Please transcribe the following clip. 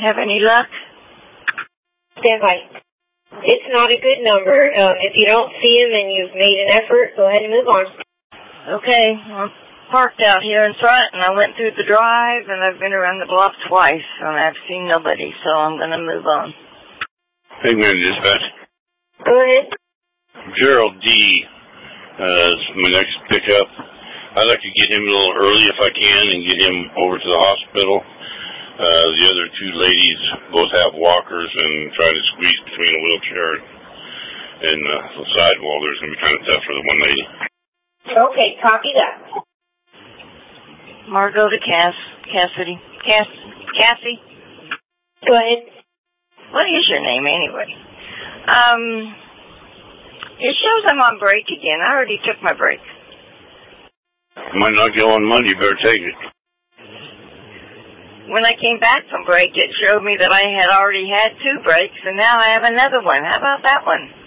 Have any luck? Stand by. It's not a good number. If you don't see him and you've made an effort, go ahead and move on. Okay, I'm parked out here in front, and I went through the drive, and I've been around the block twice, and I've seen nobody, so I'm going to move on. Hey, man, dispatch. Go ahead. Gerald D. is my next pickup. I'd like to get him a little early if I can and get him over to the hospital. The other two ladies both have walkers and trying to squeeze between a wheelchair and the sidewall. There's going to be kind of tough for the one lady. Okay, copy that. Margot to Cassie. Go ahead. What is your name anyway? It shows I'm on break again. I already took my break. Might not go on Monday. You better take it. When I came back from break, it showed me that I had already had 2 breaks, and now I have another one. How about that one?